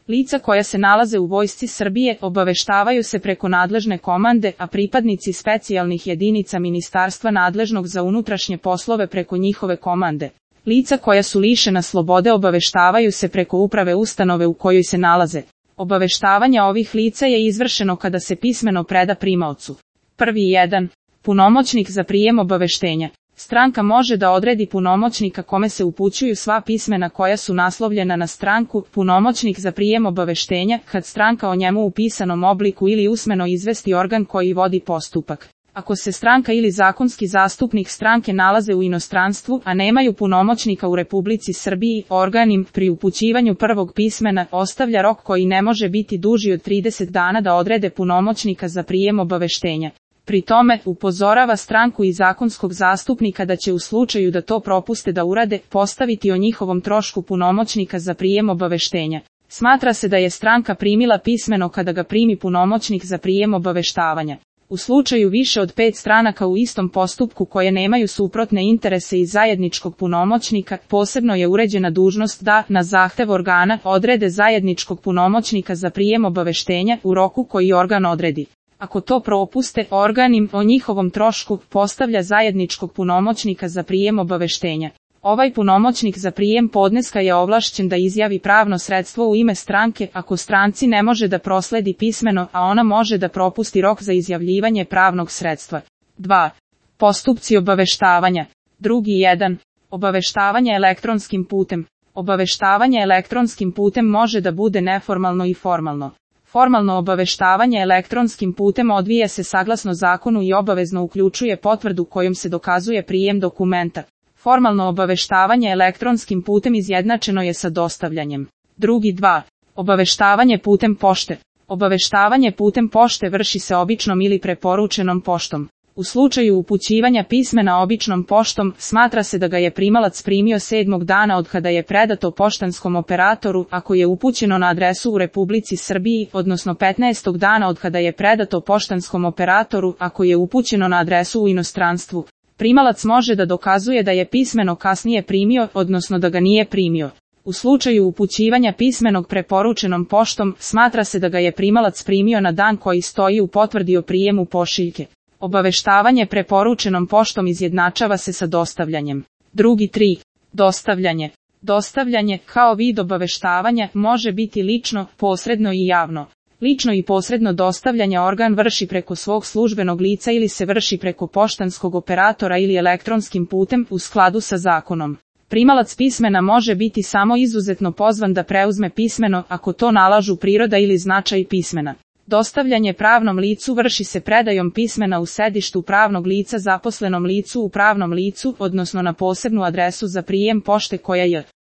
Lica koja se nalaze u Vojsci Srbije obaveštavaju se preko nadležne komande, a pripadnici specijalnih jedinica ministarstva nadležnog za unutrašnje poslove preko njihove komande. Lica koja su lišena slobode obaveštavaju se preko uprave ustanove u kojoj se nalaze. Obaveštavanje ovih lica je izvršeno kada se pismeno preda primaocu. 1. Punomoćnik za prijem obaveštenja. Stranka može da odredi punomoćnika kome se upućuju sva pismena koja su naslovljena na stranku. Punomoćnik za prijem obaveštenja, kad stranka o njemu u pisanom obliku ili usmeno izvesti organ koji vodi postupak. Ako se stranka ili zakonski zastupnik stranke nalaze u inostranstvu, a nemaju punomoćnika u Republici Srbiji, organ im, pri upućivanju prvog pismena, ostavlja rok koji ne može biti duži od 30 dana da odrede punomoćnika za prijem obaveštenja. Pri tome, upozorava stranku i zakonskog zastupnika da će u slučaju da to propuste da urade, postaviti o njihovom trošku punomoćnika za prijem obaveštenja. Smatra se da je stranka primila pismeno kada ga primi punomoćnik za prijem obaveštavanja. U slučaju više od 5 stranaka u istom postupku koje nemaju suprotne interese i zajedničkog punomoćnika, posebno je uređena dužnost da, na zahtev organa, odrede zajedničkog punomoćnika za prijem obaveštenja u roku koji organ odredi. Ako to propuste, organ im, o njihovom trošku, postavlja zajedničkog punomoćnika za prijem obaveštenja. Ovaj punomoćnik za prijem podneska je ovlašćen da izjavi pravno sredstvo u ime stranke, ako stranci ne može da prosledi pismeno, a ona može da propusti rok za izjavljivanje pravnog sredstva. 2. Postupci obaveštavanja. 2. Obaveštavanje elektronskim putem. Obaveštavanje elektronskim putem može da bude neformalno i formalno. Formalno obaveštavanje elektronskim putem odvija se saglasno zakonu i obavezno uključuje potvrdu kojom se dokazuje prijem dokumenta. Formalno obaveštavanje elektronskim putem izjednačeno je sa dostavljanjem. 2. Obaveštavanje putem pošte. Obaveštavanje putem pošte vrši se običnom ili preporučenom poštom. U slučaju upućivanja pismena običnom poštom, smatra se da ga je primalac primio 7. dana od kada je predato poštanskom operatoru, ako je upućeno na adresu u Republici Srbiji, odnosno 15. dana od kada je predato poštanskom operatoru, ako je upućeno na adresu u inostranstvu. Primalac može da dokazuje da je pismeno kasnije primio, odnosno da ga nije primio. U slučaju upućivanja pismenog preporučenom poštom, smatra se da ga je primalac primio na dan koji stoji u potvrdi o prijemu pošiljke. Obaveštavanje preporučenom poštom izjednačava se sa dostavljanjem. 3. Dostavljanje. Dostavljanje, kao vid obaveštavanja, može biti lično, posredno i javno. Lično i posredno dostavljanje organ vrši preko svog službenog lica ili se vrši preko poštanskog operatora ili elektronskim putem u skladu sa zakonom. Primalac pismena može biti samo izuzetno pozvan da preuzme pismeno, ako to nalažu priroda ili značaj pismena. Dostavljanje pravnom licu vrši se predajom pismena u sedištu pravnog lica zaposlenom licu u pravnom licu, odnosno na posebnu adresu za prijem pošte koja je